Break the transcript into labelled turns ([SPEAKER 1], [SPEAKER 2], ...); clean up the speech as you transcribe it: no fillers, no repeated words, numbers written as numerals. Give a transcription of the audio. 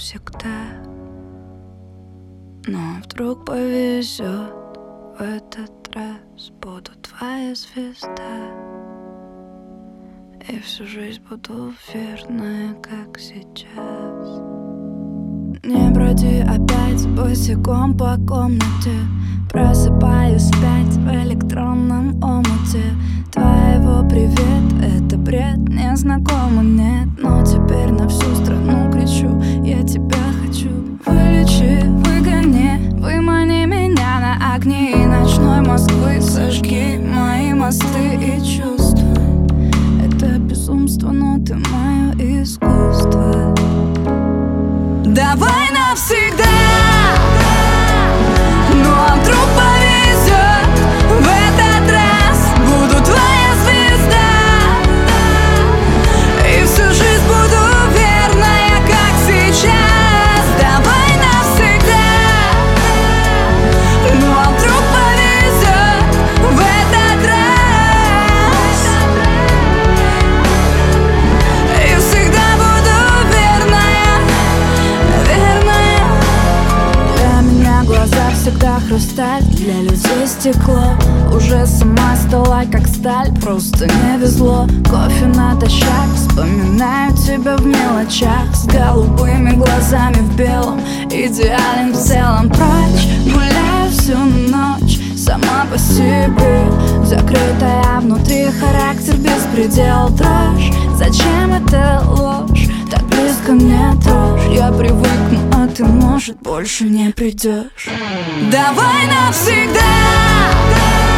[SPEAKER 1] всегда. Но вдруг повезет, в этот раз буду твоя звезда. И всю жизнь буду верная, как сейчас. Не броди опять босиком по комнате. Просыпаюсь опять в электронном омуте твоего привет, это бред, незнакомо, нет. Но теперь на всю страну кричу: я тебя хочу. Вылечи, выгони, вымани меня на огни ночной Москвы. Сожги мои мосты и чувства. Это безумство, но ты мое искусство. Давай навсегда. Ну а вдруг повезет, в этот раз буду твоя звезда. И всю жизнь буду верная, как сейчас. Давай навсегда. Ну а вдруг повезет, в этот раз. И всегда буду верная, верная. Для меня глаза всегда хрусталь, для людей стекло. Уже сама стала как сталь, просто не везло. Кофе натощак, вспоминаю тебя в мелочах. С голубыми глазами в белом, идеален в целом. Прочь, гуляю всю ночь, сама по себе. Закрытая внутри, характер беспредел. Дрожь, зачем это ложь? Так близко мне дрожь. Я привыкну, а ты, может, больше не придешь. Давай навсегда.